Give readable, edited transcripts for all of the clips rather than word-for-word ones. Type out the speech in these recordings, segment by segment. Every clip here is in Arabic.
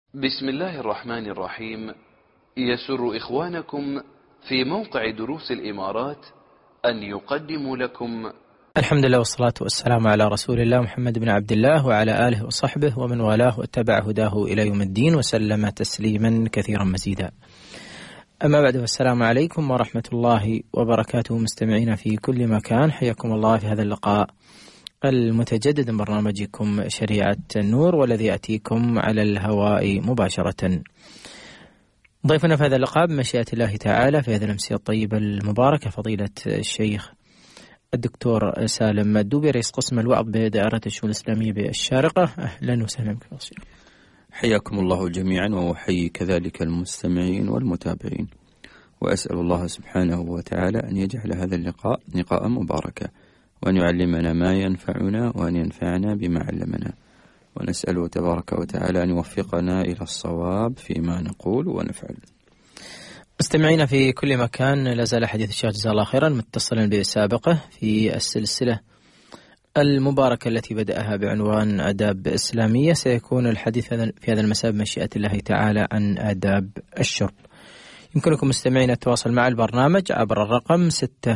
بسم الله الرحمن الرحيم. يسر إخوانكم في موقع دروس الإمارات أن يقدموا لكم الحمد لله والصلاة والسلام على رسول الله محمد بن عبد الله وعلى آله وصحبه ومن والاه واتبع هداه إلى يوم الدين وسلم تسليما كثيرا مزيدا. أما بعد، والسلام عليكم ورحمة الله وبركاته. مستمعين في كل مكان، حياكم الله في هذا اللقاء المتجدد من برنامجكم شريعة النور، والذي يأتيكم على الهواء مباشرة. ضيفنا في هذا اللقاء بمشيئة الله تعالى في هذه الأمسية الطيبة المباركة فضيلة الشيخ الدكتور سالم الدوبي، رئيس قسم الوعظ بدائرة الشؤون الإسلامية بالشارقة. أهلا وسهلا بك. حياكم الله جميعا، وأحيي كذلك المستمعين والمتابعين، وأسأل الله سبحانه وتعالى أن يجعل هذا اللقاء لقاء مباركا، وأن يعلمنا ما ينفعنا، وأن ينفعنا بما علمنا، ونسأله تبارك وتعالى أن يوفقنا إلى الصواب فيما نقول ونفعل. مستمعين في كل مكان، لازال حديث الشيخ جزاه الله خيرا متصلا بسابقه في السلسلة المباركة التي بدأها بعنوان آداب إسلامية. سيكون الحديث في هذا المساء بمشيئة الله تعالى عن آداب الشرب. يمكنكم مستمعين التواصل مع البرنامج عبر الرقم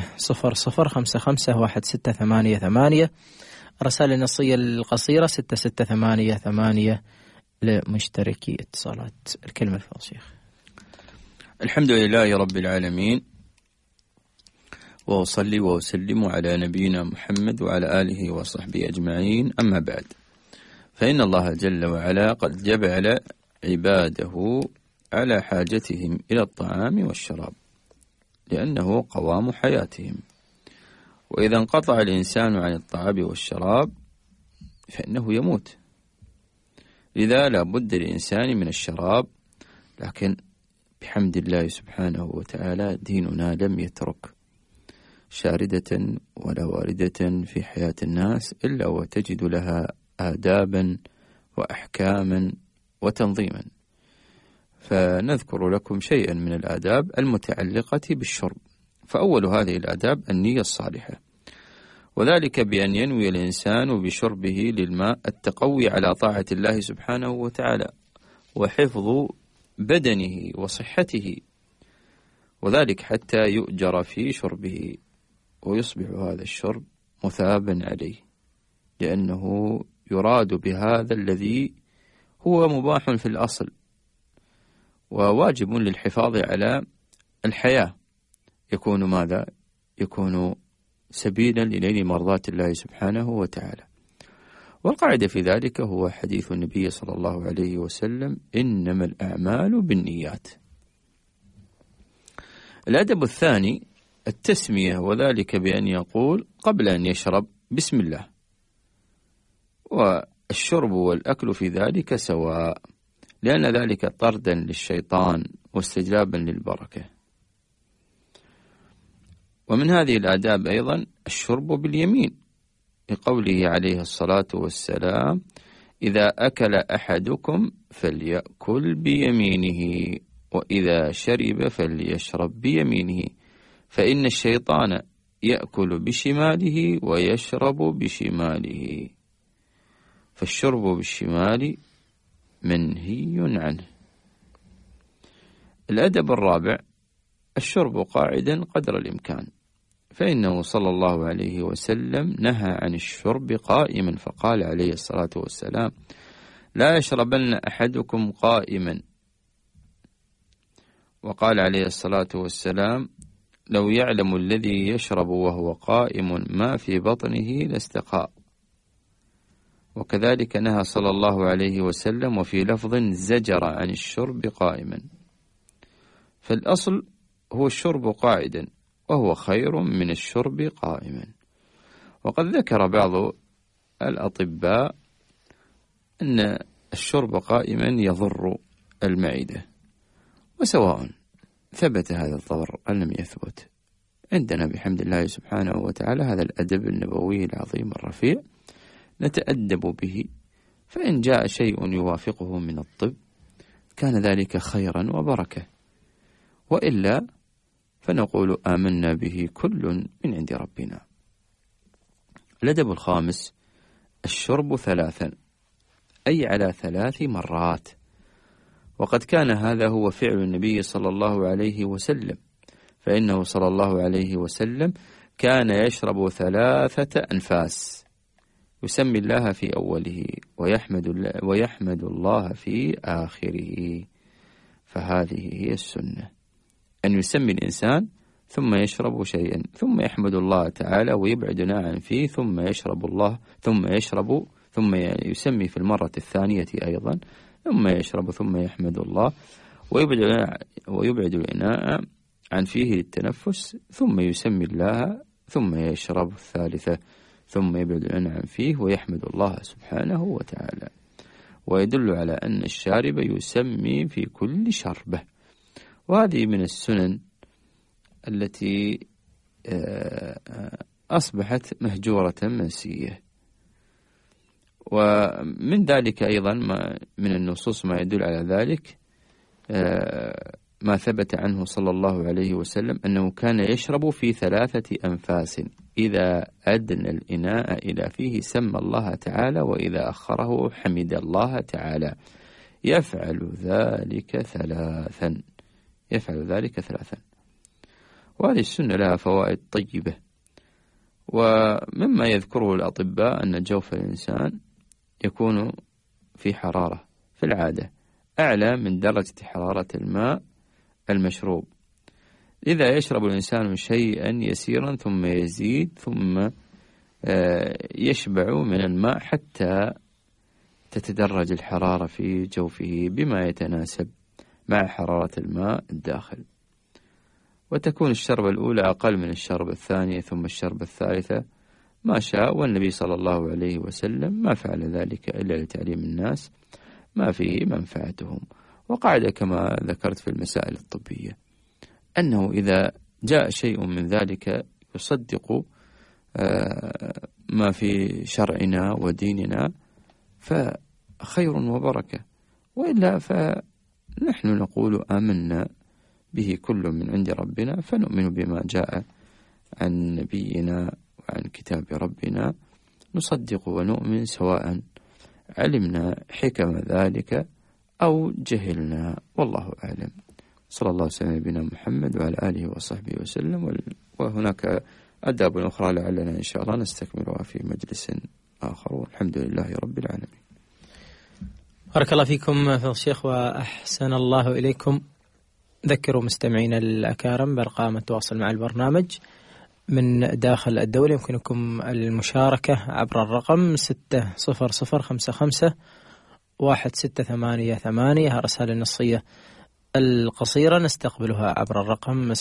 600551688، الرسائل النصية القصيرة 6688 لمشتركي اتصالات. الكلمة الفاضلة شيخ. الحمد لله رب العالمين، وأصلي وأسلم على نبينا محمد وعلى آله وصحبه أجمعين. أما بعد، فإن الله جل وعلا قد جبل عباده على حاجتهم إلى الطعام والشراب، لأنه قوام حياتهم، وإذا انقطع الإنسان عن الطعام والشراب فإنه يموت. لذا لا بد للإنسان من الشراب، لكن بحمد الله سبحانه وتعالى ديننا لم يترك شاردة ولا واردة في حياة الناس إلا وتجد لها آدابا وأحكاما وتنظيما. فنذكر لكم شيئا من الآداب المتعلقة بالشرب. فأول هذه الآداب النية الصالحة، وذلك بأن ينوي الإنسان بشربه للماء التقوي على طاعة الله سبحانه وتعالى، وحفظ بدنه وصحته، وذلك حتى يؤجر في شربه، ويصبح هذا الشرب مثابا عليه، لأنه يراد بهذا الذي هو مباح في الأصل وواجب للحفاظ على الحياة. يكون ماذا؟ يكون سبيلا لنيل مرضاة الله سبحانه وتعالى. والقاعدة في ذلك هو حديث النبي صلى الله عليه وسلم: إنما الأعمال بالنيات. الأدب الثاني التسمية، وذلك بأن يقول قبل أن يشرب بسم الله، والشرب والأكل في ذلك سواء، لأن ذلك طردا للشيطان واستجلابا للبركة. ومن هذه الآداب أيضا الشرب باليمين، لقوله عليه الصلاة والسلام: إذا أكل أحدكم فليأكل بيمينه، وإذا شرب فليشرب بيمينه، فإن الشيطان يأكل بشماله ويشرب بشماله، فالشرب بالشمال منهي عنه. الأدب الرابع الشرب قاعدا قدر الإمكان، فإنه صلى الله عليه وسلم نهى عن الشرب قائما، فقال عليه الصلاة والسلام: لا يشربن أحدكم قائما. وقال عليه الصلاة والسلام: لو يعلم الذي يشرب وهو قائم ما في بطنه لاستقاء. وكذلك نهى صلى الله عليه وسلم وفي لفظ زجر عن الشرب قائما. فالأصل هو الشرب قاعدا، وهو خير من الشرب قائما. وقد ذكر بعض الأطباء أن الشرب قائما يضر المعدة، وسواء ثبت هذا الضرر أم لم يثبت، عندنا بحمد الله سبحانه وتعالى هذا الأدب النبوي العظيم الرفيع نتأدب به، فإن جاء شيء يوافقه من الطب كان ذلك خيرا وبركة، وإلا فنقول آمنا به كل من عند ربنا. الأدب الخامس الشرب ثلاثا، أي على 3 مرات، وقد كان هذا هو فعل النبي صلى الله عليه وسلم، فإنه صلى الله عليه وسلم كان يشرب 3 أنفاس، يسمي الله في أوله ويحمد الله في آخره. فهذه هي السنة، أن يسمي الإنسان ثم يشرب شيئا، ثم يحمد الله تعالى ويبعدنا عن فيه، ثم يشرب الله، ثم يسمي في المرة الثانية أيضا، ثم يشرب، ثم يحمد الله ويبعد الإناء عن فيه للتنفس، ثم يسمي الله، ثم يشرب الثالثة، ثم يبعد الإناء عن فيه ويحمد الله سبحانه وتعالى. ويدل على أن الشارب يسمي في كل شربة. وهذه من السنن التي أصبحت مهجورة منسية. ومن ذلك أيضا من النصوص ما يدل على ذلك ما ثبت عنه صلى الله عليه وسلم أنه كان يشرب في 3 أنفاس، إذا أدنى الإناء إلى فيه سمى الله تعالى، وإذا أخره حمد الله تعالى، يفعل ذلك 3. وهذه السنة لها فوائد طيبة. ومما يذكره الأطباء أن جوف الإنسان يكون في حرارة في العادة أعلى من درجة حرارة الماء المشروب، إذا يشرب الإنسان شيئا يسيرا ثم يزيد ثم يشبع من الماء حتى تتدرج الحرارة في جوفه بما يتناسب مع حرارة الماء الداخل، وتكون الشربة الأولى أقل من الشربة الثانية، ثم الشربة الثالثة ما شاء. والنبي صلى الله عليه وسلم ما فعل ذلك إلا لتعليم الناس ما فيه منفعتهم. وقاعدة كما ذكرت في المسائل الطبية أنه إذا جاء شيء من ذلك يصدق ما في شرعنا وديننا فخير وبركة، وإلا فنحن نقول آمنا به كل من عند ربنا، فنؤمن بما جاء عن نبينا وعن كتاب ربنا، نصدق ونؤمن سواء علمنا حكم ذلك أو جهلنا، والله أعلم. صلى الله وسلم على نبينا محمد وعلى آله وصحبه وسلم. وهناك آداب أخرى لعلنا إن شاء الله نستكملها في مجلس آخر، والحمد لله رب العالمين. بارك الله فيكم فضيلة الشيخ وأحسن الله إليكم. ذكروا مستمعينا الأكارم بأرقام التواصل مع البرنامج من داخل الدولة، يمكنكم المشاركة عبر الرقم 600551688. الرسالة النصية القصيرة نستقبلها عبر الرقم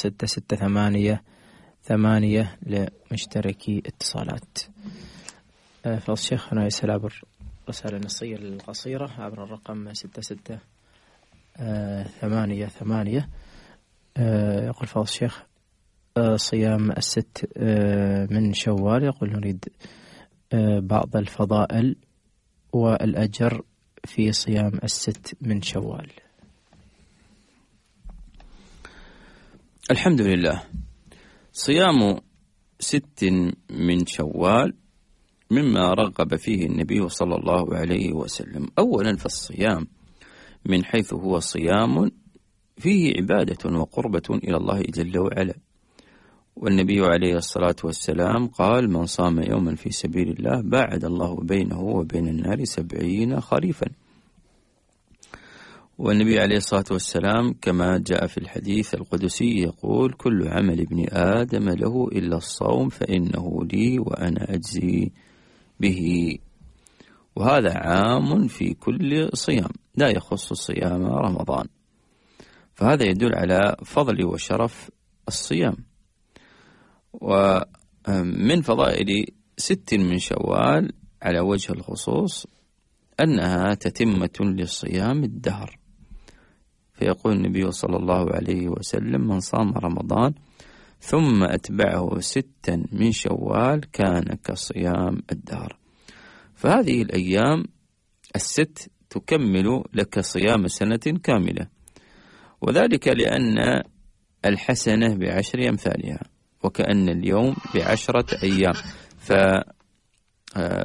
668 لمشتركي اتصالات. فضل الشيخ هنا يسأل عبر الرسالة النصية القصيرة عبر الرقم 668. يقول فضل الشيخ صيام 6 من شوال، يقول نريد بعض الفضائل والأجر في صيام 6 من شوال. الحمد لله. صيام 6 من شوال مما رغب فيه النبي صلى الله عليه وسلم. أولا فالصيام من حيث هو صيام فيه عبادة وقربة إلى الله جل وعلا، والنبي عليه الصلاة والسلام قال: من صام يوما في سبيل الله باعد الله بينه وبين النار 70 خريفا. والنبي عليه الصلاة والسلام كما جاء في الحديث القدسي يقول: كل عمل ابن آدم له إلا الصوم فإنه لي وأنا أجزي به. وهذا عام في كل صيام، لا يخص صيام رمضان. فهذا يدل على فضل وشرف الصيام. ومن فضائل 6 من شوال على وجه الخصوص أنها تتمة للصيام الدهر، فيقول النبي صلى الله عليه وسلم: من صام رمضان ثم أتبعه 6 من شوال كان كصيام الدهر. فهذه الأيام 6 تكمل لك صيام سنة كاملة، وذلك لأن الحسنة ب10 أمثالها، وكأن اليوم ب10 أيام.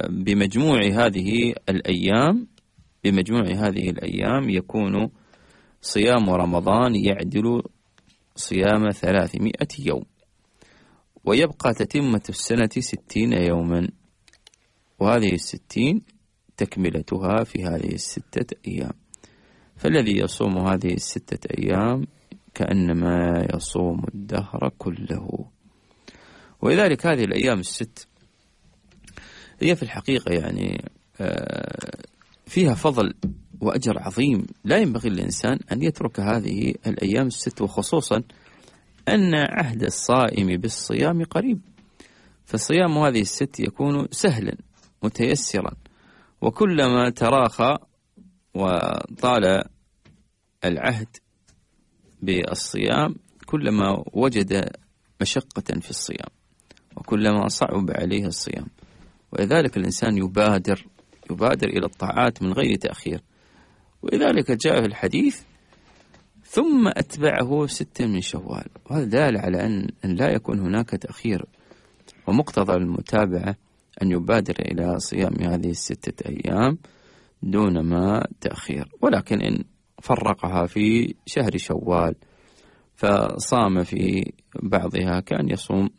فبمجموع هذه الأيام يكون صيام رمضان يعدل صيام 300 يوم، ويبقى تتمة السنة 60 يوما، وهذه 60 تكملتها في هذه 6 أيام. فالذي يصوم هذه 6 أيام كأنما يصوم الدهر كله. ولذلك هذه الأيام 6 هي في الحقيقة يعني فيها فضل وأجر عظيم، لا ينبغي للإنسان أن يترك هذه الأيام 6، وخصوصا أن عهد الصائم بالصيام قريب، فصيام هذه 6 يكون سهلا متيسرا، وكلما تراخى وطال العهد بالصيام كلما وجد مشقة في الصيام، وكلما صعب عليه الصيام. ولذلك الإنسان يبادر إلى الطاعات من غير تأخير. ولذلك جاء في الحديث ثم أتبعه 6 من شوال، وهذا دال على أن لا يكون هناك تأخير، ومقتضى المتابعة أن يبادر إلى صيام هذه 6 أيام دون ما تأخير. ولكن إن فرقها في شهر شوال فصام في بعضها كان يصوم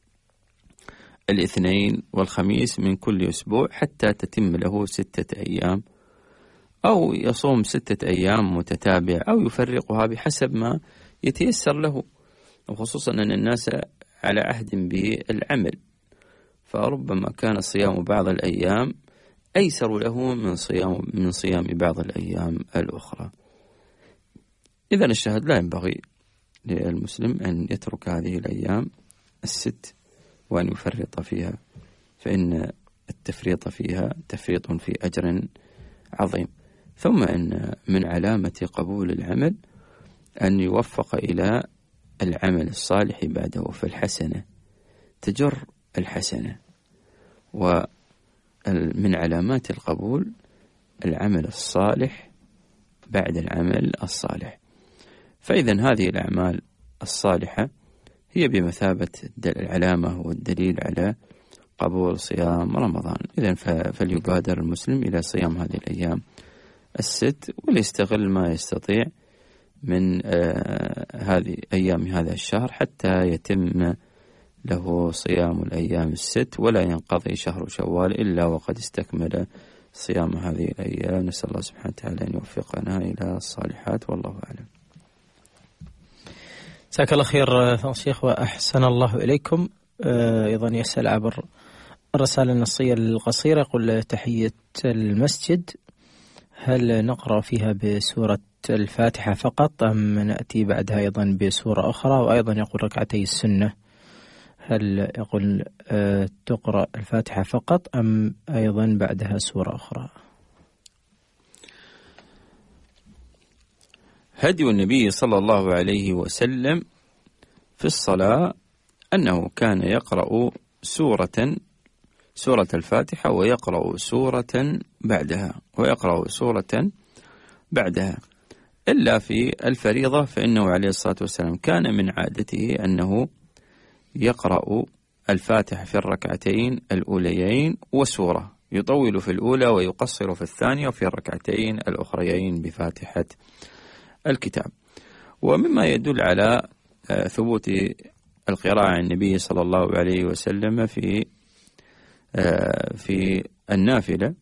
الاثنين والخميس من كل أسبوع حتى تتم له 6 أيام، أو يصوم 6 أيام متتابع، أو يفرقها بحسب ما يتيسر له، وخصوصا أن الناس على عهد بالعمل، فربما كان صيام بعض الأيام أيسر له من صيام بعض الأيام الأخرى. إذن الشاهد لا ينبغي للمسلم أن يترك هذه الأيام 6 وأن يفرط فيها، فإن التفريط فيها تفريط في أجر عظيم. ثم أن من علامة قبول العمل أن يوفق إلى العمل الصالح بعده، فالحسنة تجر الحسنة، ومن علامات القبول العمل الصالح بعد العمل الصالح. فإذا هذه الأعمال الصالحة هي بمثابة العلامة والدليل على قبول صيام رمضان. إذن فليبادر المسلم إلى صيام هذه الأيام 6، وليستغل ما يستطيع من هذه أيام هذا الشهر حتى يتم له صيام الأيام 6، ولا ينقضي شهر شوال إلا وقد استكمل صيام هذه الأيام. نسأل الله سبحانه وتعالى أن يوفقنا إلى الصالحات، والله أعلم. جزاك الله خير فضيلة الشيخ وأحسن الله إليكم. أيضا يسأل عبر الرسالة النصية القصيرة، يقول: تحية المسجد، هل نقرأ فيها بسورة الفاتحة فقط أم نأتي بعدها أيضا بسورة أخرى؟ وأيضا يقول ركعتي السنة، هل يقول تقرأ الفاتحة فقط أم أيضا بعدها سورة أخرى؟ هدي النبي صلى الله عليه وسلم في الصلاة أنه كان يقرأ سورة الفاتحة ويقرأ سورة بعدها، إلا في الفريضة، فإنه عليه الصلاة والسلام كان من عادته أنه يقرأ الفاتحة في الركعتين الأوليين وسورة، يطول في الأولى ويقصر في الثانية، وفي الركعتين الأخريين بفاتحة الكتاب. ومما يدل على ثبوت القراءة عن النبي صلى الله عليه وسلم في النافلة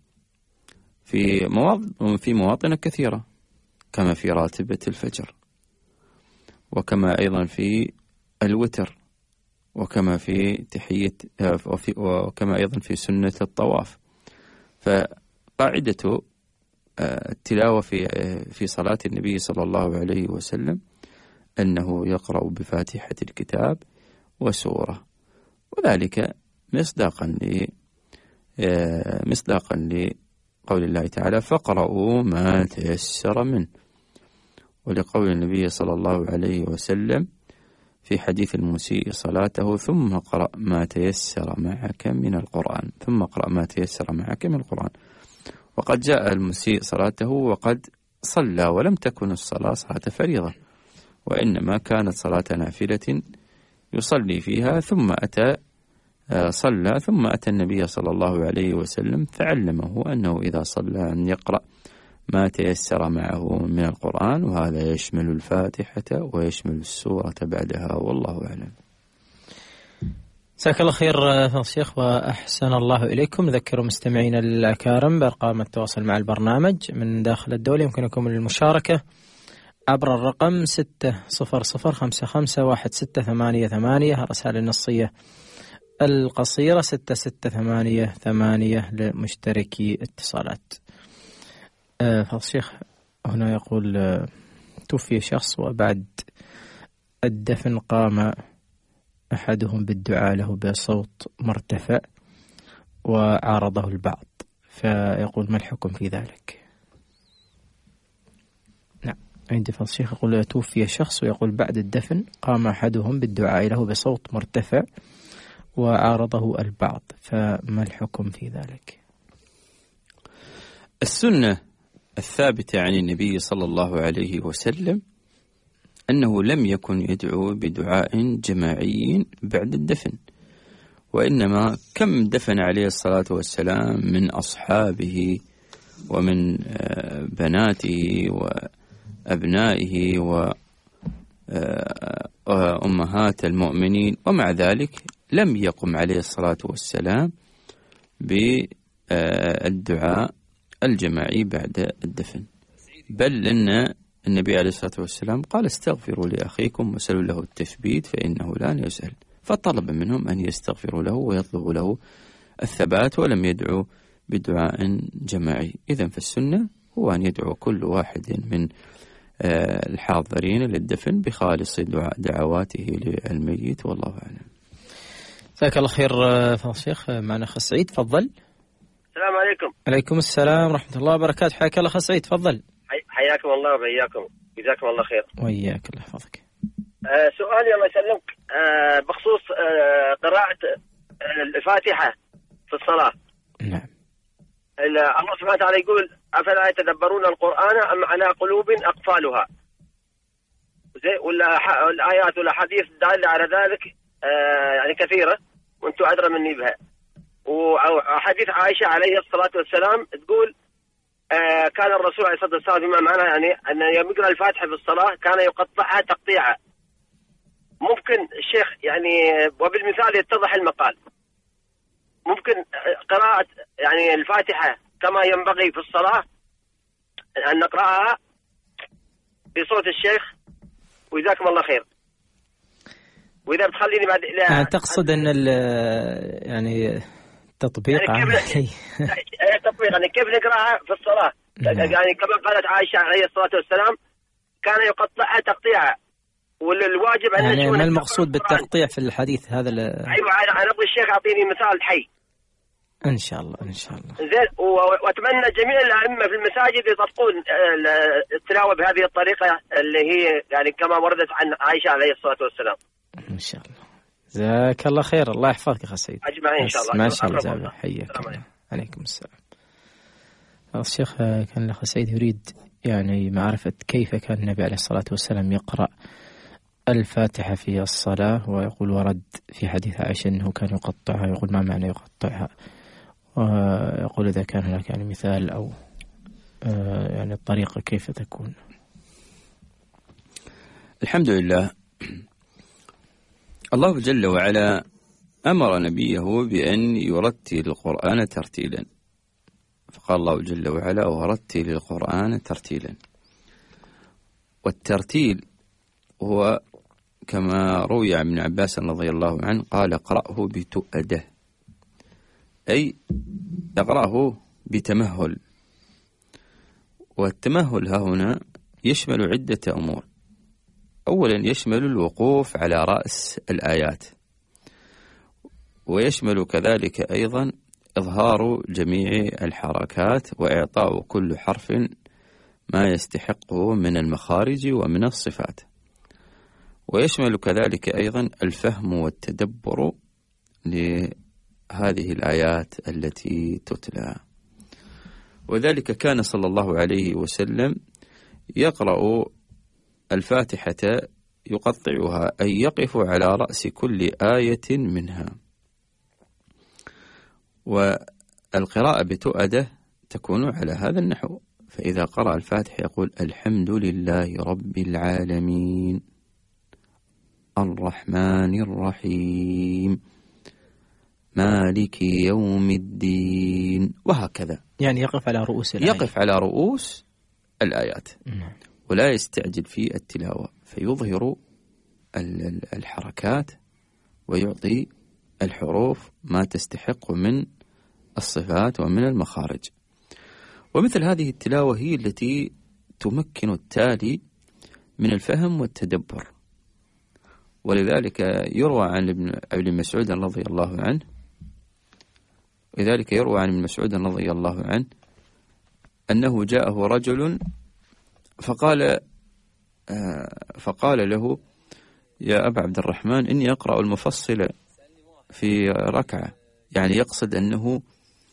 في مواطن كثيرة، كما في راتبة الفجر، وكما أيضا في الوتر، وكما في وكما أيضا في سنة الطواف. فقاعدة التلاوة في صلاة النبي صلى الله عليه وسلم أنه يقرأ بفاتحة الكتاب وسورة، وذلك مصداقا لقول الله تعالى: فاقرؤوا ما تيسر منه، ولقول النبي صلى الله عليه وسلم في حديث المسيء صلاته: ثم اقرأ ما تيسر معك من القرآن. وقد جاء المسيء صلاته وقد صلى ولم تكن الصلاة صلاة فريضة، وإنما كانت صلاة نافلة يصلي فيها، ثم أتى صلى، ثم أتى النبي صلى الله عليه وسلم فعلمه أنه إذا صلى أن يقرأ ما تيسر معه من القرآن، وهذا يشمل الفاتحة ويشمل السورة بعدها، والله أعلم. جزاك الله خير فضيلة الشيخ وأحسن الله إليكم. ذكروا مستمعينا الأكارم بأرقام التواصل مع البرنامج من داخل الدولة. يمكنكم المشاركة عبر الرقم 600551688، الرسائل النصية القصيرة 6688 لمشتركي اتصالات. فضيلة الشيخ هنا يقول توفي شخص وبعد الدفن قام أحدهم بالدعاء له بصوت مرتفع وعارضه البعض، فيقول ما الحكم في ذلك؟ نعم، عندي فضيلة الشيخ يقول توفي شخص ويقول بعد الدفن قام أحدهم بالدعاء له بصوت مرتفع وعارضه البعض، فما الحكم في ذلك؟ السنة الثابتة عن النبي صلى الله عليه وسلم أنه لم يكن يدعو بدعاء جماعي بعد الدفن، وإنما كم دفن عليه الصلاة والسلام من أصحابه ومن بناته وأبنائه وأمهات المؤمنين، ومع ذلك لم يقم عليه الصلاة والسلام بالدعاء الجماعي بعد الدفن، بل أن النبي عليه الصلاة والسلام قال استغفروا لأخيكم وسلوا له التثبيت فإنه لن يسأل، فطلب منهم أن يستغفروا له ويطلبوا له الثبات، ولم يدعو بدعاء جماعي. إذن فالسنة هو أن يدعو كل واحد من الحاضرين للدفن بخالص دعواته للميت، والله أعلم. جزاك الله خير فضيلة الشيخ. معنا أخ سعيد، تفضل. السلام عليكم. عليكم السلام ورحمة الله وبركاته. حياك الله أخ سعيد، تفضل. حياكم الله وبياكم، جزاكم الله خير. وياك، الله يحفظك. سؤالي الله يسلمك بخصوص قراءة الفاتحة في الصلاة. نعم. الله سبحانه وتعالى يقول أفلا يتدبرون القرآن أم على قلوب أقفالها، والآيات والأحاديث الدالة على ذلك يعني كثيرة وأنتم أدرى مني بها. وحديث عائشة عليه الصلاة والسلام تقول كان الرسول عليه الصلاة والسلام بما معناه يعني أن يوم يقرأ الفاتحة في الصلاة كان يقطعها تقطيعا. ممكن الشيخ يعني وبالمثال يتضح المقال، ممكن قراءة يعني الفاتحة كما ينبغي في الصلاة أن نقرأها بصوت الشيخ، وجزاكم الله خير. وإذا بتخليني بعد يعني تقصد أن يعني تطبيق يعني تطبيق يعني كيف نقرأها في الصلاة. يعني كما قالت عائشة عليه الصلاة والسلام كان يقطعها تقطيعا، والواجب أن يعني ما المقصود بالتقطيع في الحديث هذا؟ أيوة أنا أبغى الشيخ أعطيني مثال حي إن شاء الله. إن شاء الله. زين. وأتمنى جميع الأئمة في المساجد يطبقون التلاوة بهذه الطريقة اللي هي يعني كما وردت عن عائشة عليه الصلاة والسلام. إن شاء الله. جزاك الله خير، الله يحفظك أخي سعيد. أجمعين إن شاء الله. ما شاء الله جزاك حياك. عليكم السلام. الشيخ كان الأخ سعيد يريد يعني معرفة كيف كان النبي عليه الصلاة والسلام يقرأ الفاتحة في الصلاة، ويقول ورد في حديث عائشة أنه كان يقطعها. يقول ما معنى يقطعها؟ ويقول إذا كان هناك يعني مثال أو يعني الطريقة كيف تكون. الحمد لله، الله جل وعلا أمر نبيه بأن يرتل القرآن ترتيلا، فقال الله جل وعلا ورتل القرآن ترتيلا. والترتيل هو كما روي عن ابن عباس رضي الله عنه قال اقرأه بتؤده، أي اقرأه بتمهل. والتمهل ها هنا يشمل عدة أمور. أولا يشمل الوقوف على رأس الآيات، ويشمل كذلك أيضا إظهار جميع الحركات وإعطاء كل حرف ما يستحقه من المخارج ومن الصفات، ويشمل كذلك أيضا الفهم والتدبر لهذه الآيات التي تتلى. وذلك كان صلى الله عليه وسلم يقرأ الفاتحة يقطعها، أي يقف على رأس كل آية منها. والقراءة بتؤدة تكون على هذا النحو، فإذا قرأ الفاتحة يقول الحمد لله رب العالمين الرحمن الرحيم مالك يوم الدين، وهكذا. يعني يقف على رؤوس الآيات. يقف على رؤوس الآيات ولا يستعجل في التلاوة، فيظهر الحركات ويعطي الحروف ما تستحق من الصفات ومن المخارج. ومثل هذه التلاوة هي التي تمكن التالي من الفهم والتدبر. ولذلك يروى عن ابن مسعود رضي الله عنه، لذلك يروى عن ابن مسعود رضي الله عنه أنه جاءه رجل فقال له يا أبا عبد الرحمن إني أقرأ المفصل في ركعة، يعني يقصد أنه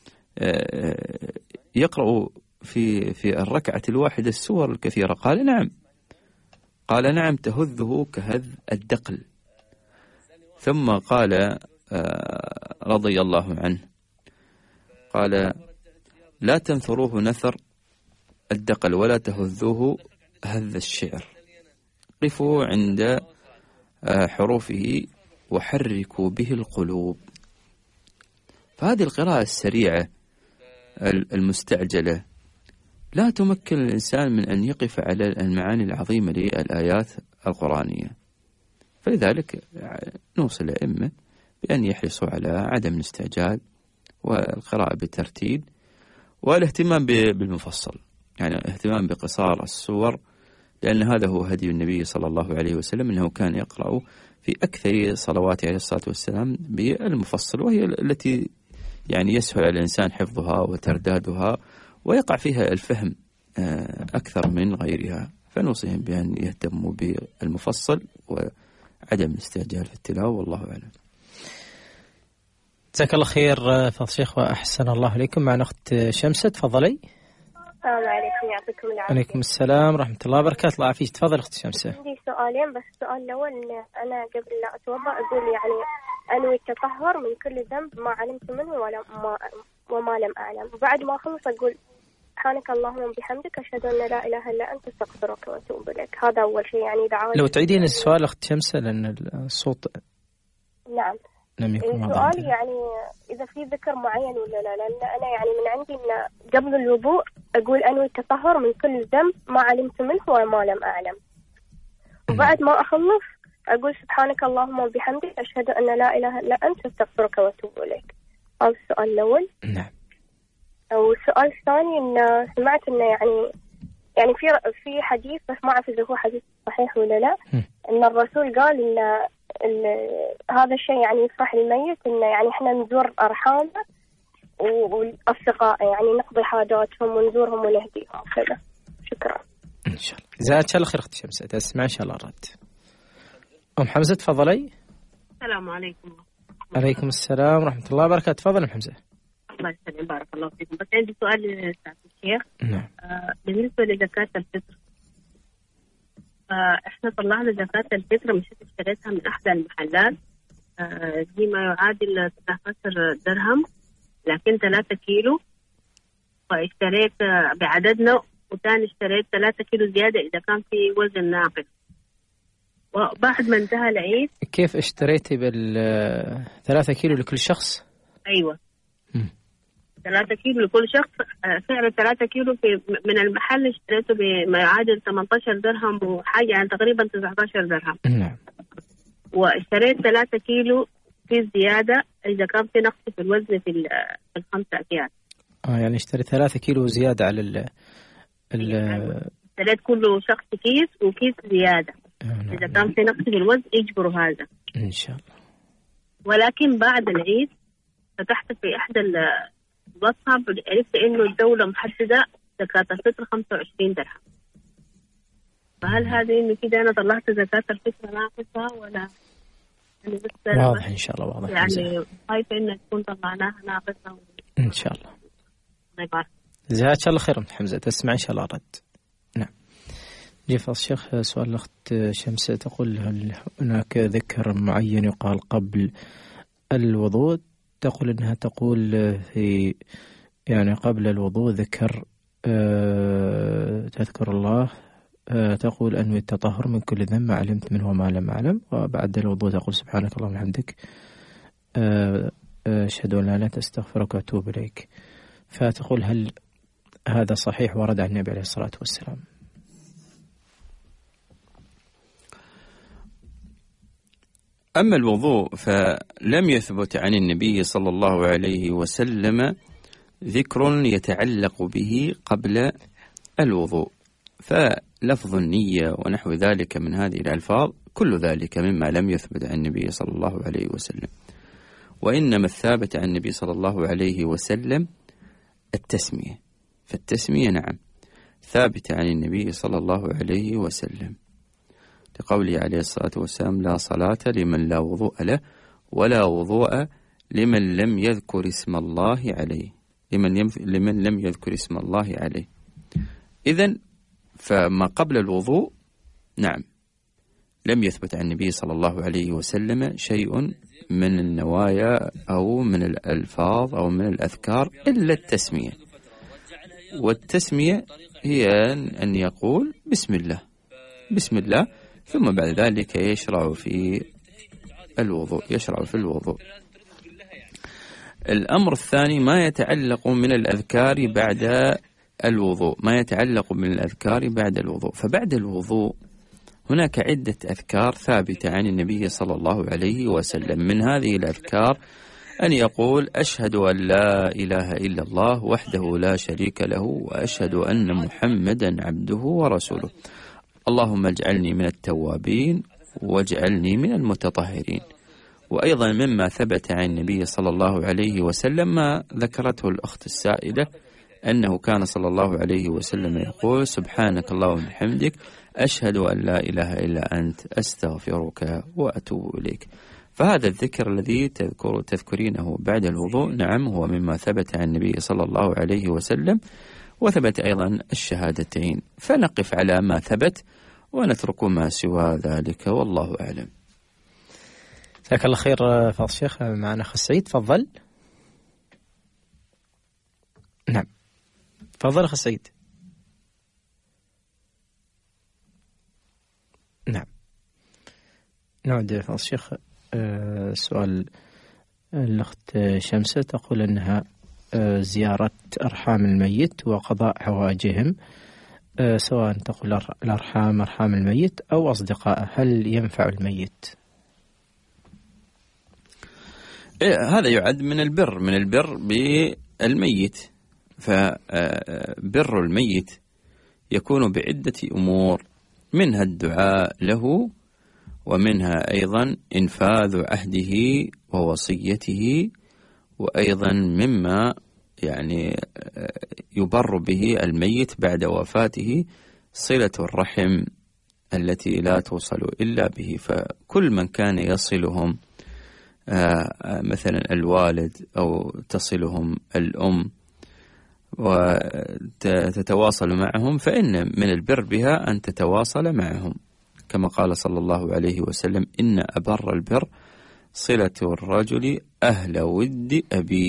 يقرأ في الركعة الواحدة السور الكثيرة. قال نعم تهذه كهذ الدقل. ثم قال رضي الله عنه قال لا تنثروه نثر الدقل ولا تهذوه هذ الشعر، قفوا عند حروفه وحركوا به القلوب. فهذه القراءة السريعة المستعجلة لا تمكن الإنسان من أن يقف على المعاني العظيمة للآيات القرآنية. فلذلك نوصي الأئمة بأن يحرصوا على عدم الاستعجال والقراءة بترتيل والاهتمام بالمفصل، يعني اهتمام بقصار السور، لأن هذا هو هدي النبي صلى الله عليه وسلم، أنه كان يقرأ في أكثر صلواته عليه الصلاة والسلام بالمفصل، وهي التي يعني يسهل على الإنسان حفظها وتردادها ويقع فيها الفهم أكثر من غيرها. فنوصيهم بأن يهتموا بالمفصل وعدم الاستعجال في التلاوة، والله أعلم. جزاك الله خير فضل الشيخ وأحسن الله عليكم. معنا أخت شمسة، تفضلي. السلام عليكم، يعطيكم العافية. عليكم السلام ورحمة الله وبركاته. الله يعافيك. تفضل أخت شمسة. عندي سؤالين بس. السؤال الأول أنا قبل لا أتوضأ أقول يعني أنوي التطهر من كل ذنب ما علمت منه وما لم أعلم، وبعد ما أخلص أقول سبحانك اللهم وبحمدك أشهد أن لا إله إلا أنت أستغفرك وأتوب إليك. هذا أول شيء يعني دعوة. لو تعيدين السؤال أخت شمسة لأن الصوت نعم لم يكن واضحا. السؤال يعني إذا في ذكر معين ولا لا، لأن أنا يعني من عندي إن قبل الوضوء أقول أنوي التطهر من كل ذنب ما علمت منه وما لم أعلم، وبعد ما أخلص أقول سبحانك اللهم وبحمدك أشهد أن لا إله إلا أنت أستغفرك وأتوب إليك. هذا السؤال الأول. نعم. والسؤال الثاني إن سمعت إنه يعني في حديث بس ما أعرف إذا هو حديث صحيح ولا لا، إن الرسول قال إن هذا الشيء يعني يفرح الميت، إنه يعني إحنا نزور أرحامنا والأصدقاء، يعني نقضي حاجاتهم ونزورهم ونهديهم كذا. شكرا. إن شاء الله. جزاك الله خير أخت شمسة. تسمع إن شاء الله الرد. أم حمزة تفضلي. السلام عليكم. عليكم السلام ورحمة الله وبركاته. تفضل أم حمزة. الله يسلم، بارك الله فيكم. بس عندي سؤال لسعادة الشيخ. نعم. بالنسبة لزكاة الفطر، احنا طلعنا زكاة الفطر، مشيت اشتريتها من احدى المحلات دي ما يعادل 19 درهم، لكن 3 كيلو، فاشتريت بعددنا، وثاني اشتريت 3 كيلو زيادة إذا كان في وزن ناقص. وبعد ما انتهى العيد. كيف اشتريتي بال3 كيلو لكل شخص؟ أيوة. 3 كيلو لكل شخص. سعر 3 كيلو من المحل اشتريته بما يعادل 18 درهم وحاجة، يعني تقريبا 19 درهم. نعم. واشتريت 3 كيلو في زيادة إذا كان في نقص في الوزن في ال5 أكياس. يعني اشتريت 3 كيلو زيادة على اشتريت كل شخص كيس وكيس زيادة. نعم. إذا كان في نقص في الوزن يجبروا هذا إن شاء الله. ولكن بعد العيد فتحت في إحدى الوصفة عرفت إنه الدولة محددة زكاة الفطر 25 درهم. فهل هذه إنه كده أنا طلعت زكاة الفطر ناقصة ولا يعني واضح؟ إن شاء الله واضح. يعني خايفة إنها تكون طلعناها ناقصة. إن شاء الله. الله يبارك. جزاك الله خير حمزة. تسمع إن شاء الله رد. نعم. جيف الشيخ سؤال الأخت شمسة تقول هل هناك ذكر معين يقال قبل الوضوء؟ تقول إنها تقول في يعني قبل الوضوء ذكر تذكر الله، تقول أنوي التطهر من كل ذنب ما علمت منه وما لم أعلم، وبعد الوضوء تقول سبحانك اللهم وبحمدك أشهد أن لا إله إلا أنت أستغفرك وأتوب إليك. فتقول هل هذا صحيح ورد عن النبي عليه الصلاة والسلام؟ أما الوضوء فلم يثبت عن النبي صلى الله عليه وسلم ذكر يتعلق به قبل الوضوء، فلفظ النية ونحو ذلك من هذه الألفاظ كل ذلك مما لم يثبت عن النبي صلى الله عليه وسلم. وإنما الثابت عن النبي صلى الله عليه وسلم التسمية، فالتسمية نعم ثابتة عن النبي صلى الله عليه وسلم، لقوله عليه الصلاة والسلام: لا صلاة لمن لا وضوء له ولا وضوء لمن لم يذكر اسم الله عليه، لمن لم يذكر اسم الله عليه. إذن فما قبل الوضوء نعم لم يثبت عن النبي صلى الله عليه وسلم شيء من النوايا أو من الألفاظ أو من الأذكار إلا التسمية، والتسمية هي أن يقول بسم الله بسم الله، ثم بعد ذلك يشرع في الوضوء. الأمر الثاني ما يتعلق من الأذكار بعد الوضوء، فبعد الوضوء هناك عدة أذكار ثابتة عن النبي صلى الله عليه وسلم. من هذه الأذكار أن يقول: أشهد أن لا إله إلا الله وحده لا شريك له وأشهد أن محمدا عبده ورسوله، اللهم اجعلني من التوابين واجعلني من المتطهرين. وأيضا مما ثبت عن النبي صلى الله عليه وسلم ما ذكرته الأخت السائلة، أنه كان صلى الله عليه وسلم يقول: سبحانك اللهم وبحمدك أشهد أن لا إله إلا أنت أستغفرك وأتوب إليك. فهذا الذكر الذي تذكرينه بعد الوضوء نعم هو مما ثبت عن النبي صلى الله عليه وسلم، وثبت أيضا الشهادتين، فنقف على ما ثبت ونترك ما سوى ذلك، والله أعلم. جزاك الله خير فضل الشيخ. معنا أخ سعيد، تفضل. نعم تفضل أخ سعيد. نعم نعود فضل الشيخ. سؤال الأخت شمسة، تقول أنها زيارة أرحام الميت وقضاء حوائجهم، سواء تقول أرحام الميت أو أصدقائه، هل ينفع الميت؟ هذا يعد من البر بالميت، فبر الميت يكون بعدة أمور، منها الدعاء له، ومنها أيضا إنفاذ عهده ووصيته، وأيضا مما يعني يبر به الميت بعد وفاته صلة الرحم التي لا توصل إلا به. فكل من كان يصلهم مثلا الوالد أو تصلهم الأم وتتواصل معهم، فإن من البر بها أن تتواصل معهم، كما قال صلى الله عليه وسلم: إن أبر البر صلة الرجل أهل ود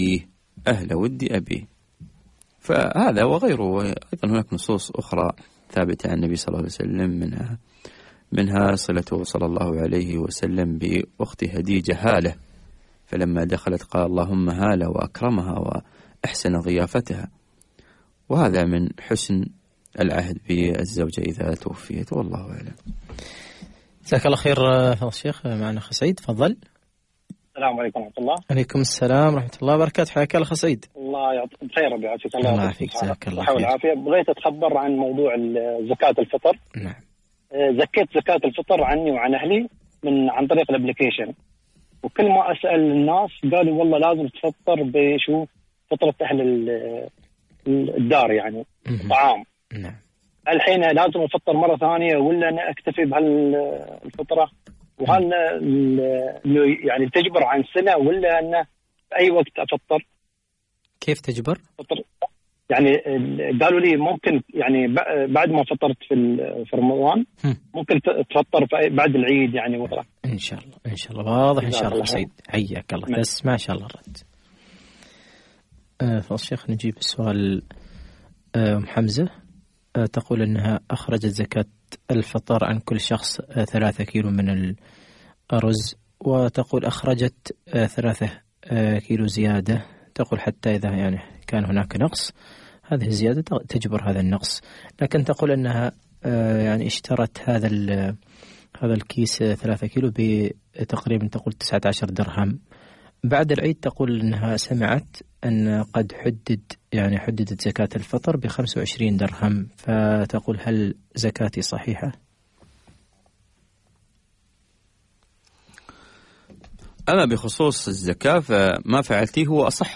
أبيه. فهذا وغيره أيضا هناك نصوص أخرى ثابتة عن النبي صلى الله عليه وسلم، منها صلته صلى الله عليه وسلم بأخت هديجة هالة، فلما دخلت قال: اللهم هالة، وأكرمها وأحسن ضيافتها. وهذا من حسن العهد بالزوجة إذا توفيت، والله أعلم. جزاك الله خير فضل الشيخ. معنا أخ سعيد، تفضل. السلام عليكم ورحمة الله. عليكم السلام ورحمة الله وبركاته. حياك الله أخ سعيد. الله يعطيك بخير ويعافيك. الله يعافيك. جزاك الله خير. العافية. بغيت أتخبر عن موضوع زكاة الفطر. نعم. زكيت زكاة الفطر عني وعن أهلي عن طريق الابليكيشن، وكل ما أسأل الناس قالوا والله لازم تفطر بشو فطرة أهل الدار، يعني طعام. نعم. الحين لازم أفطر مرة ثانية ولا أنا أكتفي بهالفطرة؟ وهل يعني تجبر عن سنة ولا أنا أي وقت أفطر؟ كيف تجبر؟ يعني قالوا لي ممكن يعني بعد ما فطرت في رمضان ممكن تفطر بعد العيد يعني مثلا. إن شاء الله واضح إن شاء الله. سعيد حياك الله. بس ما شاء الله الرد. فالشيخ نجيب السؤال أم حمزة تقول أنها أخرجت زكاة الفطر عن كل شخص 3 كيلو من الرز، وتقول أخرجت 3 كيلو زيادة، تقول حتى إذا يعني كان هناك نقص هذه الزيادة تجبر هذا النقص. لكن تقول أنها يعني اشترت هذا الكيس 3 كيلو بتقريبا تقول 19 درهم. بعد العيد تقول أنها سمعت أن قد حددت زكاة الفطر ب25 درهم، فتقول هل زكاتي صحيحة؟ أما بخصوص الزكاة فما فعلتيه هو أصح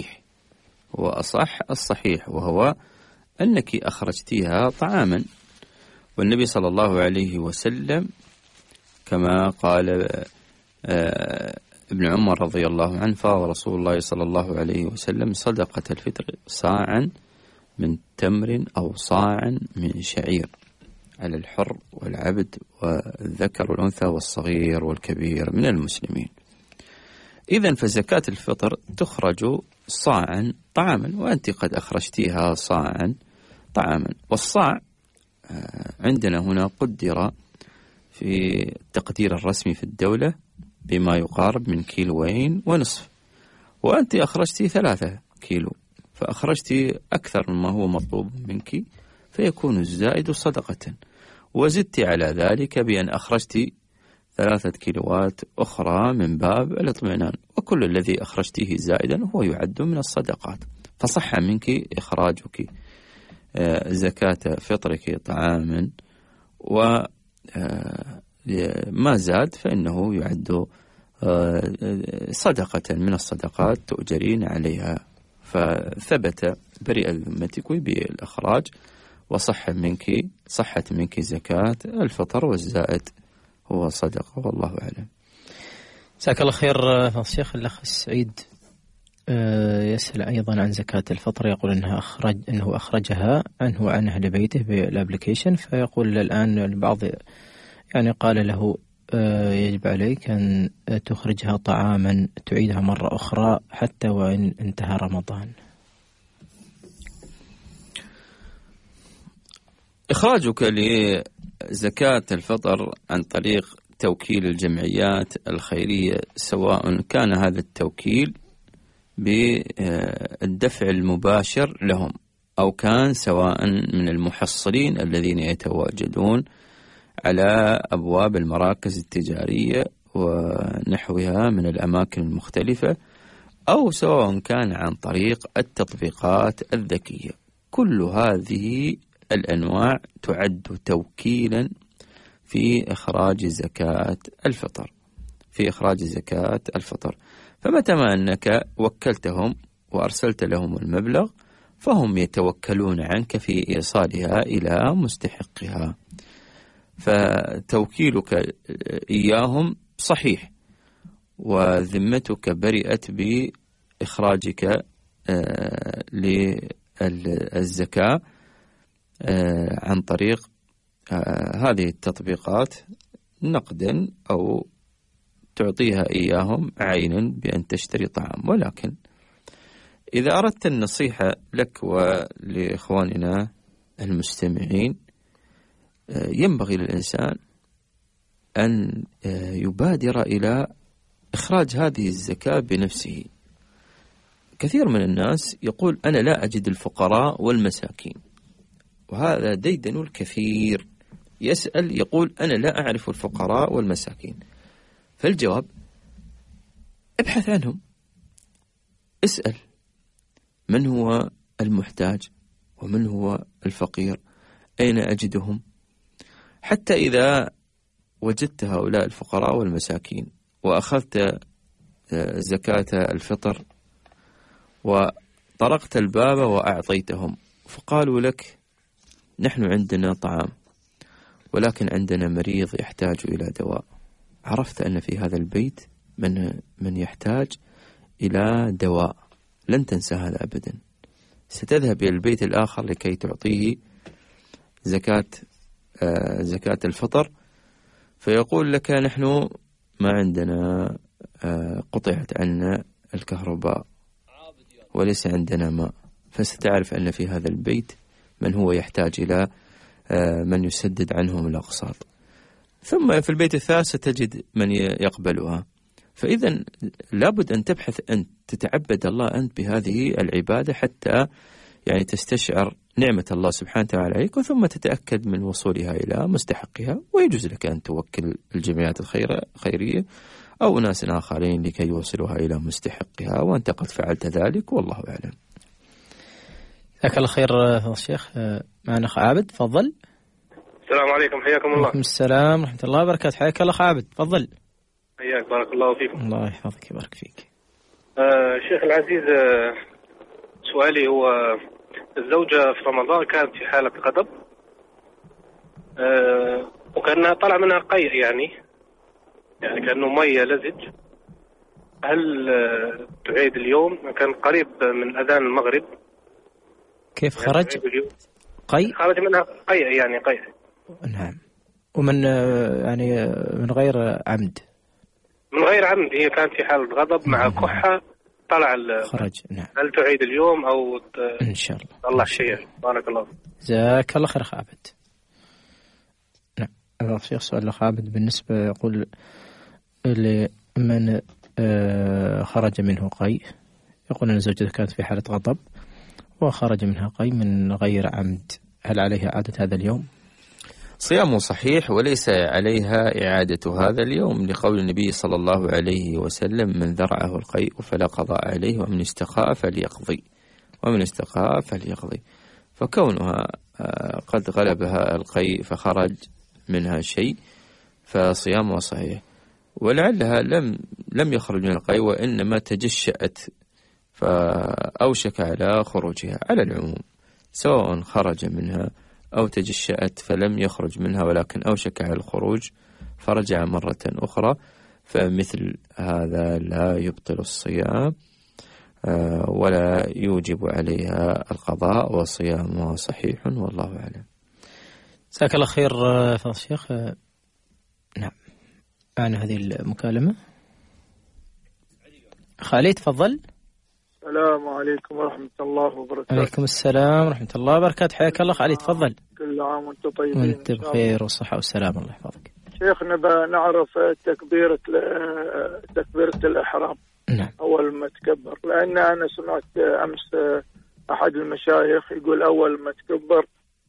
الصحيح، وهو أنك أخرجتيها طعاما، والنبي صلى الله عليه وسلم كما قال ابن عمر رضي الله عنه: فرسول الله صلى الله عليه وسلم صدقة الفطر صاعا من تمر أو صاعا من شعير على الحر والعبد والذكر والأنثى والصغير والكبير من المسلمين. إذن فزكاة الفطر تخرج صاعا طعاما، وأنت قد أخرجتيها صاعا طعاما. والصاع عندنا هنا قدر في التقدير الرسمي في الدولة بما يقارب من 2.5 كيلو، وأنت أخرجتي 3 كيلو، فأخرجتي أكثر مما هو مطلوب منك، فيكون الزائد صدقة. وزدت على ذلك بأن أخرجتي 3 كيلوات أخرى من باب الاطمئنان، وكل الذي أخرجتيه زائدا هو يعد من الصدقات، فصح منك إخراجك زكاة فطرك طعاما، وما زاد فإنه يعد صدقة من الصدقات تؤجرين عليها. فثبت برئ ذمتك بالإخراج، صحت منك زكاة الفطر، والزائد هو صدقة، والله أعلم. جزاك الله خير الشيخ. الأخ السعيد يسأل أيضا عن زكاة الفطر، يقول أنه أخرجها عنه وعن أهل بيته بالابليكيشن، فيقول الآن البعض يعني قال له يجب عليك أن تخرجها طعاما تعيدها مرة أخرى حتى وإن انتهى رمضان. إخراجك لزكاة الفطر عن طريق توكيل الجمعيات الخيرية، سواء كان هذا التوكيل بالدفع المباشر لهم، أو كان سواء من المحصلين الذين يتواجدون على أبواب المراكز التجارية ونحوها من الأماكن المختلفة، أو سواء كان عن طريق التطبيقات الذكية، كل هذه الأنواع تعد توكيلا في إخراج زكاة الفطر. فمتى ما أنك وكلتهم وأرسلت لهم المبلغ، فهم يتوكلون عنك في إيصالها إلى مستحقها، فتوكيلك إياهم صحيح، وذمتك برئت بإخراجك للزكاة عن طريق هذه التطبيقات نقدا، أو تعطيها إياهم عينا بأن تشتري طعام. ولكن إذا أردت النصيحة لك ولإخواننا المستمعين، ينبغي للإنسان أن يبادر إلى إخراج هذه الزكاة بنفسه. كثير من الناس يقول أنا لا أجد الفقراء والمساكين، وهذا ديدن الكثير. يسأل يقول أنا لا أعرف الفقراء والمساكين، فالجواب ابحث عنهم، اسأل من هو المحتاج ومن هو الفقير، أين أجدهم. حتى إذا وجدت هؤلاء الفقراء والمساكين وأخذت زكاة الفطر وطرقت الباب وأعطيتهم، فقالوا لك نحن عندنا طعام ولكن عندنا مريض يحتاج إلى دواء، عرفت أن في هذا البيت من يحتاج إلى دواء، لن تنسى هذا أبدا. ستذهب إلى البيت الآخر لكي تعطيه زكاة الفطر، فيقول لك نحن ما عندنا، قطعت عنا الكهرباء وليس عندنا ماء، فستعرف أن في هذا البيت من هو يحتاج إلى من يسدد عنهم الأقساط. ثم في البيت الثالث ستجد من يقبلها. فإذا لابد أن تبحث أنت، تتعبد الله أنت بهذه العبادة حتى يعني تستشعر نعمة الله سبحانه وتعالى عليك، وثم تتأكد من وصولها إلى مستحقها. ويجوز لك أن توكل الجمعيات الخيرية أو ناس آخرين لكي يوصلوها إلى مستحقها، وأنت قد فعلت ذلك والله أعلم. جزاك الله خير الشيخ. معنا أخ عابد، تفضل. السلام عليكم، حياكم الله. وعليكم السلام ورحمة الله وبركاته. حياك الله أخ عابد، تفضل. حياك، بارك الله فيكم. الله يحفظك ويبارك فيك. شيخ العزيز، سؤالي هو الزوجة في رمضان كانت في حالة غضب، وكأنها طلع منها قيء، يعني كأنه مية لزج. هل تعيد اليوم؟ كان قريب من أذان المغرب. كيف خرج؟ قيء؟ خرج منها قيء، يعني قيء. نعم. ومن يعني من غير عمد؟ من غير عمد، هي كانت في حالة غضب مع كحة طلع خرج. نعم. هل تعيد اليوم أو إن شاء الله الله شيء؟ بارك الله. جزاك الله خير أخ عابد. نعم. الشيخ سؤال أخ عابد بالنسبة يقول لمن خرج منه قيء، يقول أن زوجته كانت في حالة غضب وخرج منها قيء من غير عمد، هل عليها إعادة هذا اليوم؟ صيامه صحيح وليس عليها إعادة هذا اليوم، لقول النبي صلى الله عليه وسلم: من ذرعه القيء فلا قضاء عليه، ومن استقاء فليقضي. فكونها قد غلبها القيء فخرج منها شيء فصيامها صحيح، ولعلها لم يخرج من القيء وإنما تجشأت فأوشك على خروجها. على العموم سواء خرج منها أو تجشأت فلم يخرج منها ولكن أوشك على الخروج فرجع مرة أخرى، فمثل هذا لا يبطل الصيام ولا يوجب عليها القضاء، وصيامها صحيح والله أعلم. جزاك الله خير فضل الشيخ. نعم، معنا هذه المكالمة. خالد تفضل. السلام عليكم ورحمة الله وبركاته. عليكم السلام ورحمة الله وبركاته. حياك الله خالد، تفضل. كل عام وانتم طيبين. وانت بخير والصحة والسلامة، الله يحفظك. شيخنا نعرف تكبيرة الإحرام. نعم. أول ما تكبر، لأن أنا سمعت أمس أحد المشايخ يقول أول ما تكبر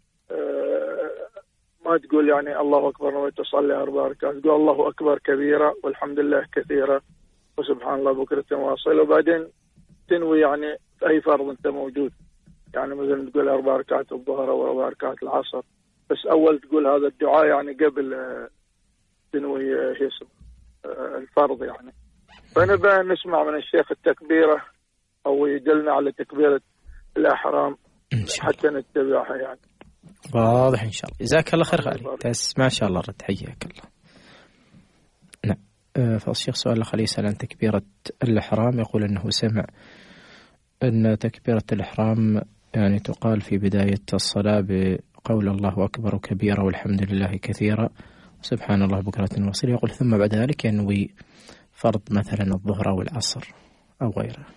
ما تقول يعني الله أكبر وتصلي 4 ركعات، تقول الله أكبر كبيرة والحمد لله كثيرة وسبحان الله بكرة واصيل، وبعدين تنوي يعني في أي فرض أنت موجود، يعني مثلا تقول 4 ركعات الظهر أو 4 ركعات العصر، بس أول تقول هذا الدعاء يعني قبل تنوي الفرض يعني. فنبقى نسمع من الشيخ التكبيرة أو يدلنا على تكبيرة الإحرام حتى نتبعها يعني. واضح إن شاء الله. جزاك الله خير خالد، ما شاء الله رد، حياك الله. نعم. فالشيخ سؤال الأخ يسأل عن تكبيرة الإحرام، يقول أنه سمع أن تكبيرة الإحرام يعني تقال في بداية الصلاة بقول الله أكبر كبيرا والحمد لله كثيرا وسبحان الله بكرة واصيلا، يقول ثم بعد ذلك ينوي فرض مثلا الظهر أو العصر أو غيره.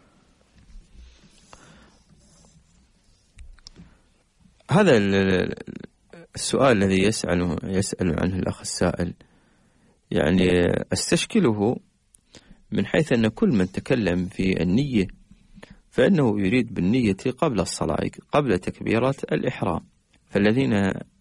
هذا السؤال الذي يسأل عنه الأخ السائل يعني استشكله من حيث أن كل من تكلم في النية فإنه يريد بالنية قبل الصلاة قبل تكبيرة الإحرام، فالذين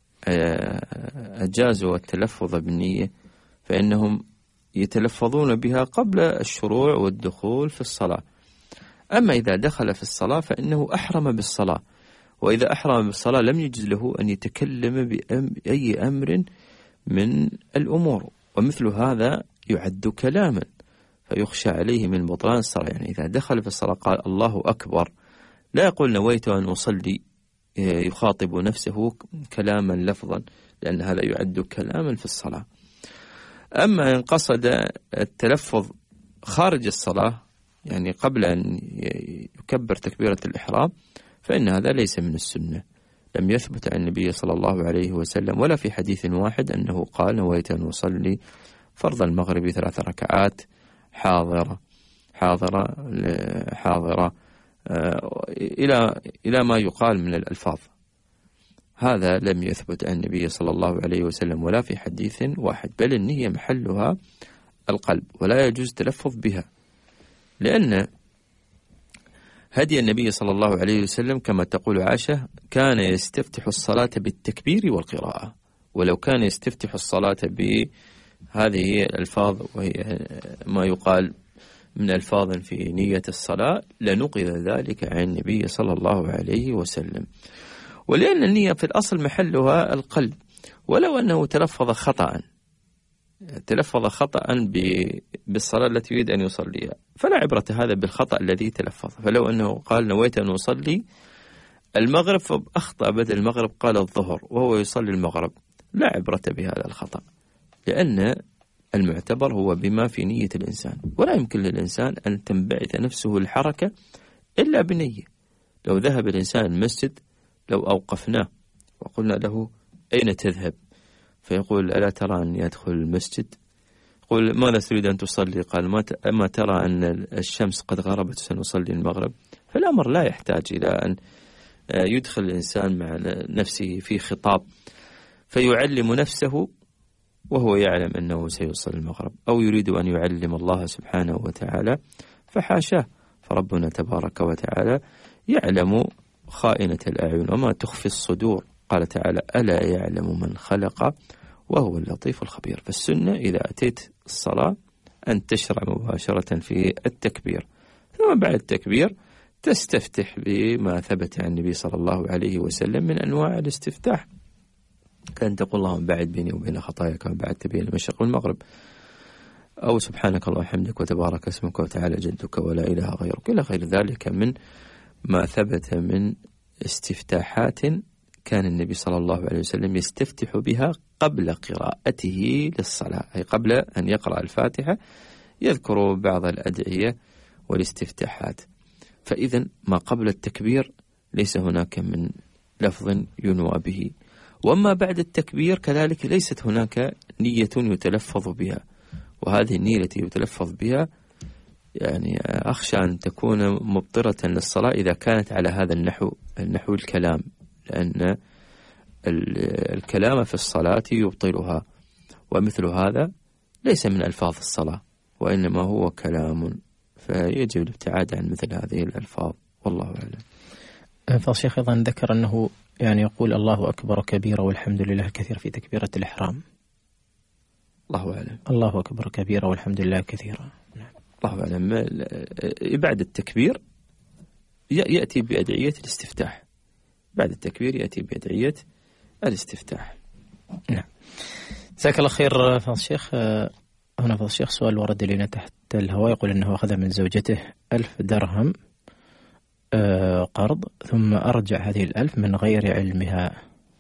أجازوا التلفظ بالنية فإنهم يتلفظون بها قبل الشروع والدخول في الصلاة. أما إذا دخل في الصلاة فإنه أحرم بالصلاة، وإذا أحرم بالصلاة لم يجوز له أن يتكلم بأي أمر من الأمور، ومثل هذا يعد كلاما فيخشى عليه من بطلان الصلاة. يعني إذا دخل في الصلاة قال الله أكبر لا يقول نويت أن أصلي يخاطب نفسه كلاما لفظا، لأن هذا يعد كلاما في الصلاة. أما إن قصد التلفظ خارج الصلاة يعني قبل أن يكبر تكبيرة الإحرام فإن هذا ليس من السنة، لم يثبت عن النبي صلى الله عليه وسلم ولا في حديث واحد أنه قال نويت أن أصلي فرض المغرب 3 ركعات حاضرة إلى ما يقال من الألفاظ. هذا لم يثبت عن النبي صلى الله عليه وسلم ولا في حديث واحد، بل النية محلها القلب ولا يجوز تلفظ بها، لأن هدي النبي صلى الله عليه وسلم كما تقول عائشة كان يستفتح الصلاة بالتكبير والقراءة، ولو كان يستفتح الصلاة بهذه الألفاظ وهي ما يقال من ألفاظ في نية الصلاة لنقذ ذلك عن النبي صلى الله عليه وسلم. ولأن النية في الأصل محلها القلب، ولو أنه تلفظ خطأ بالصلاة التي يريد أن يصليها فلا عبرة هذا بالخطأ الذي تلفظ. فلو أنه قال نويت أن أصلي المغرب فأخطأ بدل المغرب قال الظهر وهو يصلي المغرب، لا عبرة بهذا الخطأ، لأن المعتبر هو بما في نية الإنسان، ولا يمكن للإنسان أن تنبعث نفسه الحركة إلا بنية. لو ذهب الإنسان المسجد، لو أوقفناه وقلنا له أين تذهب فيقول ألا ترى أني أدخل المسجد؟ يقول ماذا تريد أن تصلي؟ قال ما ترى أن الشمس قد غربت سنصلي المغرب؟ فالأمر لا يحتاج إلى أن يدخل الإنسان مع نفسه في خطاب فيعلم نفسه وهو يعلم أنه سيصلي المغرب، أو يريد أن يعلم الله سبحانه وتعالى فحاشاه، فربنا تبارك وتعالى يعلم خائنة الأعين وما تخفي الصدور. قال تعالى ألا يعلم من خلق وهو اللطيف الخبير. فالسنة إذا أتيت الصلاة أن تشرع مباشرة في التكبير، ثم بعد التكبير تستفتح بما ثبت عن النبي صلى الله عليه وسلم من أنواع الاستفتاح، كان تقول اللهم بعد بيني وبين خطاياك وبعدت بين المشرق والمغرب، أو سبحانك اللهم وبحمدك وتبارك اسمك وتعالى جدك ولا إله غيرك، إلى غير ذلك من ما ثبت من استفتاحات كان النبي صلى الله عليه وسلم يستفتح بها قبل قراءته للصلاة، أي قبل أن يقرأ الفاتحة يذكر بعض الأدعية والاستفتاحات. فإذا ما قبل التكبير ليس هناك من لفظ ينوى به، وأما بعد التكبير كذلك ليست هناك نية يتلفظ بها، وهذه النية التي يتلفظ بها يعني أخشى أن تكون مبطرة للصلاة إذا كانت على هذا النحو الكلام، لأن الكلام في الصلاة يبطلها، ومثل هذا ليس من ألفاظ الصلاة وإنما هو كلام، فيجب الابتعاد عن مثل هذه الألفاظ، والله أعلم. فالشيخ أيضا ذكر أنه يعني يقول الله أكبر كبيرا والحمد لله كثيرا في تكبيرة الإحرام. الله أعلم. الله أكبر كبيرا والحمد لله كثيرا. الله أعلم. بعد التكبير يأتي بأدعية الاستفتاح، بعد التكبير يأتي بأدعية الاستفتاح. نعم. جزاك الله خير فضل الشيخ. هنا فضل الشيخ سؤال ورد لنا تحت الهواء، يقول أنه أخذ من زوجته 1000 درهم قرض ثم أرجع هذه 1000 من غير علمها.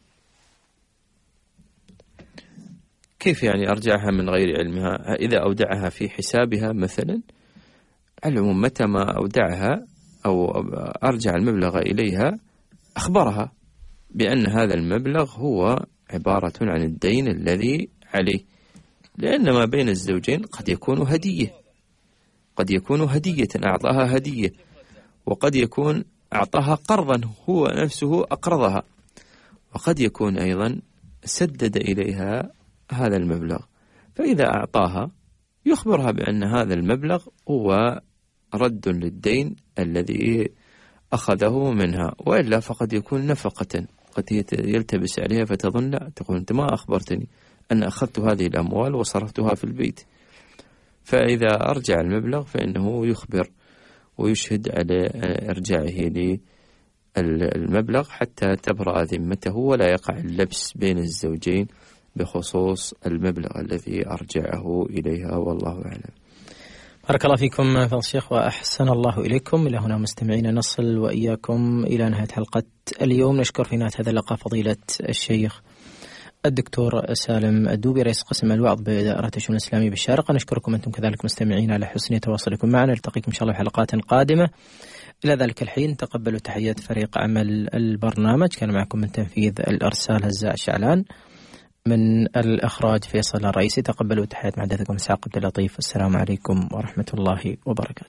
كيف يعني أرجعها من غير علمها؟ إذا أودعها في حسابها مثلا، العموم متى ما أودعها أو أرجع المبلغ إليها أخبرها بأن هذا المبلغ هو عبارة عن الدين الذي عليه، لأن ما بين الزوجين قد يكون هدية، قد يكون هدية أعطاها هدية، وقد يكون أعطاها قرضا هو نفسه أقرضها، وقد يكون أيضا سدد إليها هذا المبلغ، فإذا أعطاها يخبرها بأن هذا المبلغ هو رد للدين الذي أخذه منها، وإلا فقد يكون نفقة، قد يلتبس عليها فتظن لا، تقول أنت ما أخبرتني أن أخذت هذه الأموال وصرفتها في البيت. فإذا أرجع المبلغ فإنه يخبر ويشهد على إرجاعه للمبلغ حتى تبرأ ذمته ولا يقع اللبس بين الزوجين بخصوص المبلغ الذي أرجعه إليها، والله أعلم. بارك الله فيكم فضل الشيخ وأحسن الله إليكم. إلى هنا مستمعين نصل وإياكم إلى نهاية حلقة اليوم. نشكر في نهاية هذا اللقاء فضيلة الشيخ الدكتور سالم الدوبي رئيس قسم الوعظ بإدارة الشؤون الإسلامية بالشارقة. نشكركم أنتم كذلك مستمعين على حسن تواصلكم معنا. نلتقيكم إن شاء الله في حلقات قادمة. إلى ذلك الحين تقبلوا تحيات فريق عمل البرنامج، كان معكم من تنفيذ الإرسال هزاء شعلان، من الإخراج فيصل الرئيسي. تقبلوا تحيات محدثكم إسحاق عبد اللطيف. السلام عليكم ورحمة الله وبركاته.